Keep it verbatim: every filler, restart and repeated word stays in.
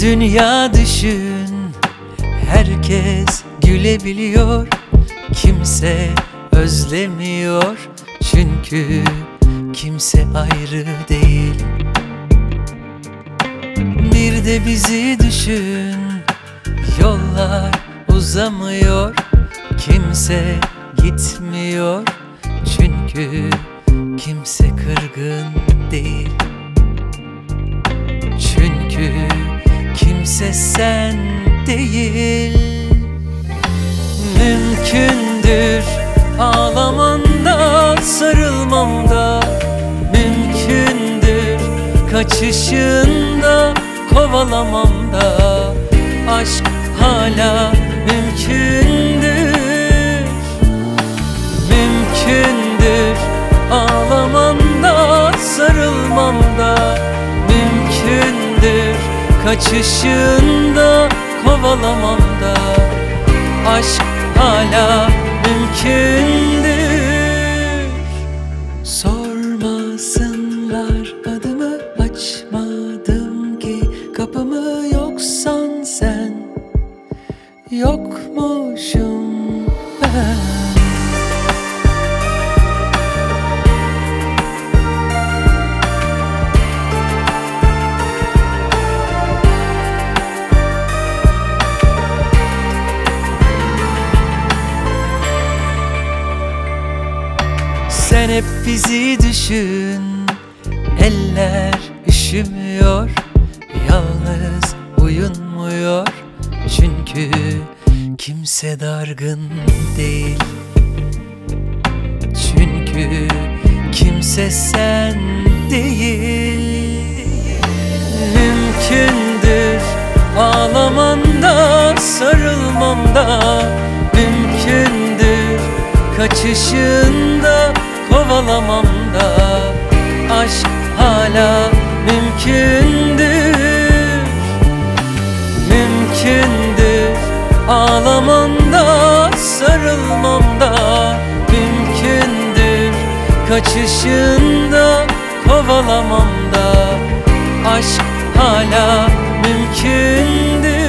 Dünya düşün, herkes gülebiliyor, kimse özlemiyor, çünkü kimse ayrı değil. Bir de bizi düşün, yollar uzamıyor, kimse gitmiyor, çünkü kimse kırgın değil. Çünkü kimse sen değil. Mümkündür ağlamanda, sarılmamda, mümkündür kaçışında, kovalamamda. Aşk hala mümkündür. Mümkündür ağlamanda, sarılmamda, mümkündür kaçışında, kovalamamda. Aşk hala mümkündür. Sormasınlar adımı, açmadım ki kapımı, yoksan sen, yokmuşum ben. Sen hep bizi düşün, eller üşümüyor, yalnız uyunmuyor, çünkü kimse dargın değil. Çünkü kimse sen değil. Mümkündür ağlamanda, sarılmamda, mümkündür kaçışında, kovalamamda. Aşk hala mümkündür. Mümkündür ağlamamda, sarılmamda, mümkündür kaçışında, kovalamamda. Aşk hala mümkündür.